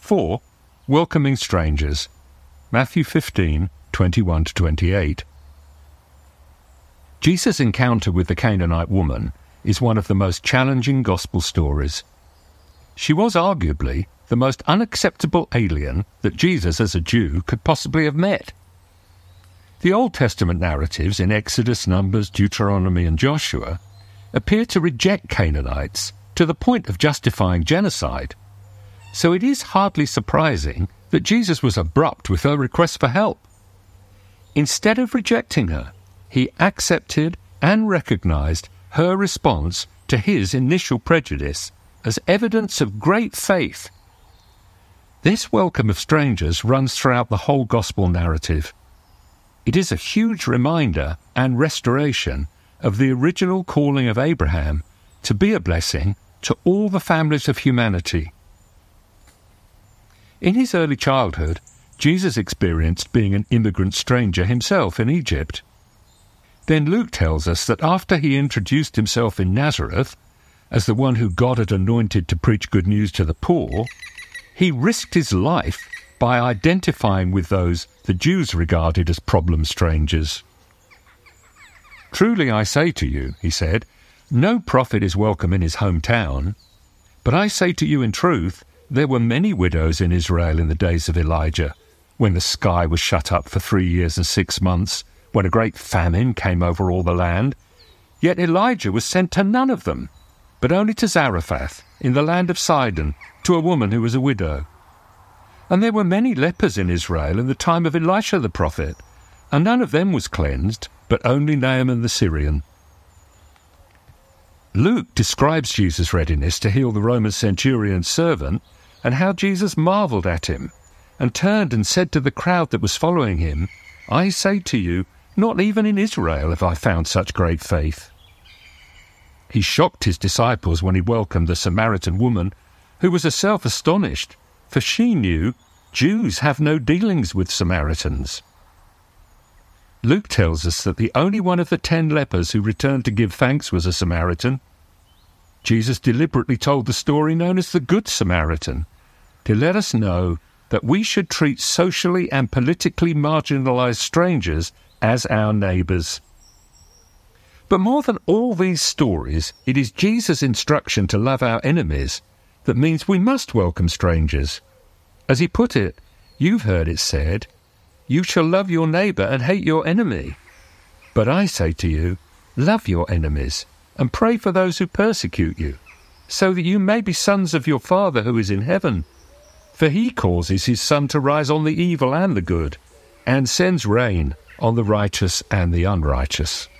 4. Welcoming strangers. Matthew 15:21-28. Jesus' encounter with the Canaanite woman is one of the most challenging gospel stories. She was arguably the most unacceptable alien that Jesus as a Jew could possibly have met. The Old Testament narratives in Exodus, Numbers, Deuteronomy and Joshua appear to reject Canaanites to the point of justifying genocide. So it is hardly surprising that Jesus was abrupt with her request for help. Instead of rejecting her, he accepted and recognized her response to his initial prejudice as evidence of great faith. This welcome of strangers runs throughout the whole gospel narrative. It is a huge reminder and restoration of the original calling of Abraham to be a blessing to all the families of humanity. In his early childhood, Jesus experienced being an immigrant stranger himself in Egypt. Then Luke tells us that after he introduced himself in Nazareth as the one who God had anointed to preach good news to the poor, he risked his life by identifying with those the Jews regarded as problem strangers. "Truly I say to you," he said, "no prophet is welcome in his hometown. But I say to you in truth, there were many widows in Israel in the days of Elijah, when the sky was shut up for 3 years and 6 months, when a great famine came over all the land. Yet Elijah was sent to none of them, but only to Zarephath, in the land of Sidon, to a woman who was a widow. And there were many lepers in Israel in the time of Elisha the prophet, and none of them was cleansed, but only Naaman the Syrian." Luke describes Jesus' readiness to heal the Roman centurion's servant and how Jesus marvelled at him and turned and said to the crowd that was following him, "I say to you, not even in Israel have I found such great faith." He shocked his disciples when he welcomed the Samaritan woman, who was herself astonished, for she knew Jews have no dealings with Samaritans. Luke tells us that the only one of the 10 lepers who returned to give thanks was a Samaritan. Jesus deliberately told the story known as the Good Samaritan to let us know that we should treat socially and politically marginalized strangers as our neighbors. But more than all these stories, it is Jesus' instruction to love our enemies that means we must welcome strangers. As he put it, you've heard it said, "You shall love your neighbor and hate your enemy." But I say to you, love your enemies and pray for those who persecute you, so that you may be sons of your Father who is in heaven. For he causes his sun to rise on the evil and the good, and sends rain on the righteous and the unrighteous.